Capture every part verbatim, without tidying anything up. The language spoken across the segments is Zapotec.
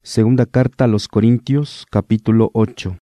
Segunda carta a los Corintios, capítulo ocho.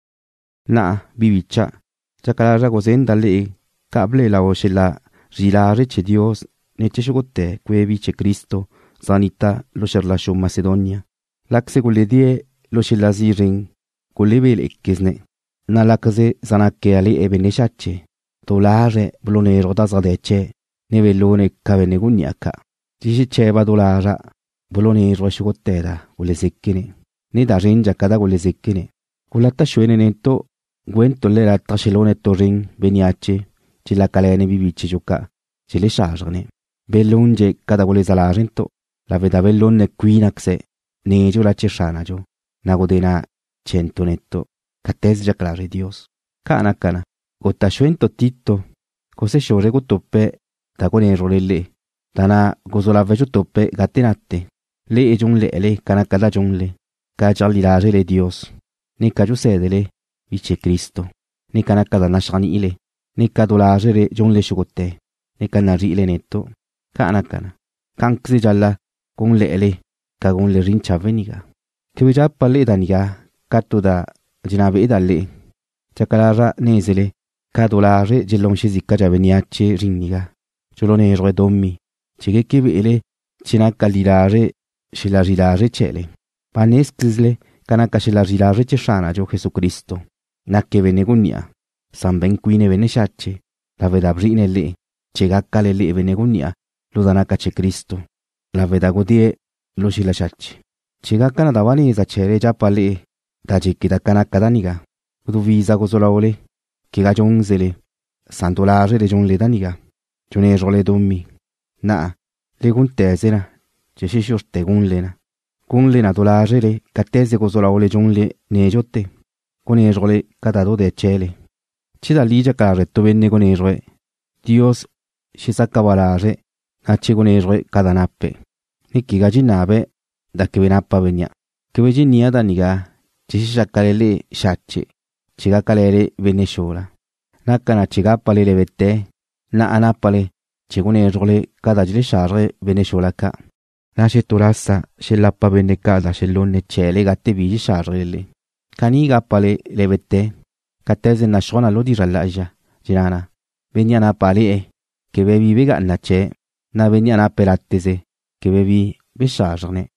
Na bibicha, chakara gozenda le, cable la oshela, rilare che Dios, neche shugote, que biche Cristo, zanita lo sherlasho Macedonia. Lakse guledie lo shelazirin, gulebel ekkizne. Na lakze zanake ale ebeneshache, dolare blonero da zadeche, nevelone kaveneguniaka. Tishicheva dolara. Bolonero shugotera, gule zekkine. Ni da rinja kada gule zekkine. Gulata shuene nento, gwento le la tashelone torin, beniache, chila kalene bibiche joka, chile shargne. Bellunje kada gule zalarento, la veda bellone quinaxe, nejo la cheshanajo, nagodena cento netto, catez jaclare Dios. Kana kana, gota shuento titto, cose shore gutoppe, da gonero lele, dana gozola vejo toppe gatenate. Le e jung le ele kanakada jung le ka jalilare le Dios ni ka jusedele vice Cristo ni kanakada nashani ile ni ka dolare le jung le shugote ni kanari ile netto ka anakana kankzi jalla gung le ele ka gung le rincha veniga kibija pale daniga katuda jinabe idalle chakalara nezele ka dolare jelong shizika javeniache rinniga jolone roe dommi chige kibi ele china kalilare shila rilare chele. Paneskizle kanaka shila rilare cheshana jo Jesucristo. Nakke venegunia. San ben quine veneshache. La veda brine le. Chegakale le venegunia. Lo danaka che Cristo. La veda godie lo shila shache. Chegakana davani za chere japale. Da jekida kanaka daniga. Udu visa gozola ole. Kiga jongzele. Santolare le jongle daniga. Jone role dommi. Na. Le guntezena. Jesishos te gunlena. Gunlena dolare catese gozola ole jungle nejote. Con erole catado de chele. Chida lija carretto venne con erwe. Dios shisacabalare. Nache con erwe cadanappe. Niki gajinabe da che venappa venia. Che veginia da niga. Jesishacalele shache. Chigacalere veneshola. Nakana chigapale le vette. Na anapale. Chegone erole cadagile share veneshola ka. Nasce turassa shellappa vendecada shellonne cele gatte vigi sharrele. Cani gappale le vette. Cattese nashona lo dirallaggia. Girana. Veniana pale e. Che bevi vega nace. Na veniana pelattese. Che bevi besharne.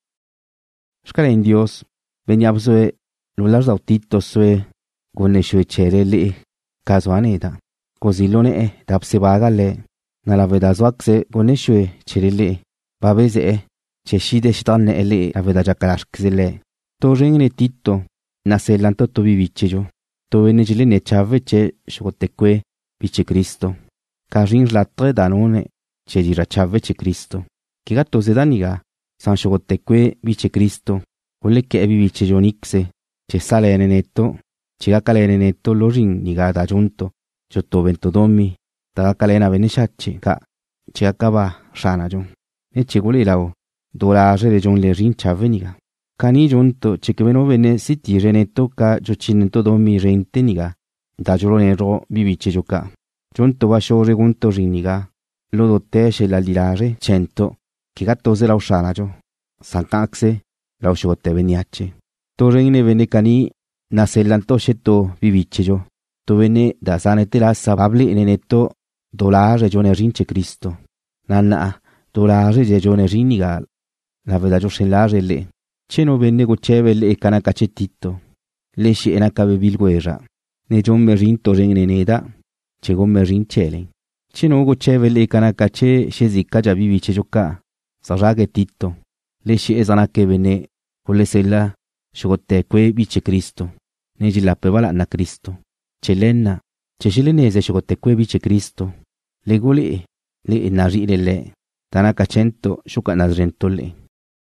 Scale in Dios. Veniabsoe. L'ullar zautito sue. Gonne sue cerele. Caso aneda. Così lone e. Dapse vagale. Nala veda zoaxe gonne sue cerele. Babese e. Che shide shtanne ele aveda jakarashkzele. To ringne titto. Naselanto to vivicejo. To venegile ne chavece shogotekwe vice Cristo. Karin latre danone che gira chavece Cristo. Kiga to zedaniga. San shogotekwe vice Cristo. Quelle che vivicejo nixe. Che sale nenetto. Chiga calene netto lo ring niga da giunto. Giotto vento dommi. Daga calena veneshachi ka. Chiga kaba shanajo. Ne chigule lao. Dolare le jongle rincha veniga. Cani giunto che che veno venne siti renetto ca giocinento domi renteniga. Da giolonero vivice gioca. Giunto va shore gunto riniga. Lo dottesce la lilare cento. Che gattose la usanajo. Sancaxe la usciotte veniace. Torrene venne cani nasellanto scetto vivicejo. To venne da sanete la sababli nenetto dolare gione rince Cristo. Nanna dolare gione riniga. La veda joselare le. Ceno venne goceve le canacacetitto. Le sci enacave bil guerra. Ne gion merin torrene neda. Ce gon merin celen. Ceno goceve le canacace scesicca già vivice gioca. Sarraghe titto. Le sci esanache venne. Con le sella. Scigotte que vice Cristo. Ne gilappeva l'anna Cristo. Celenna. Ce scilenese scigotte que vice Cristo. Le gole. Le enarri le le. Tanacacento sciuca nasrento le.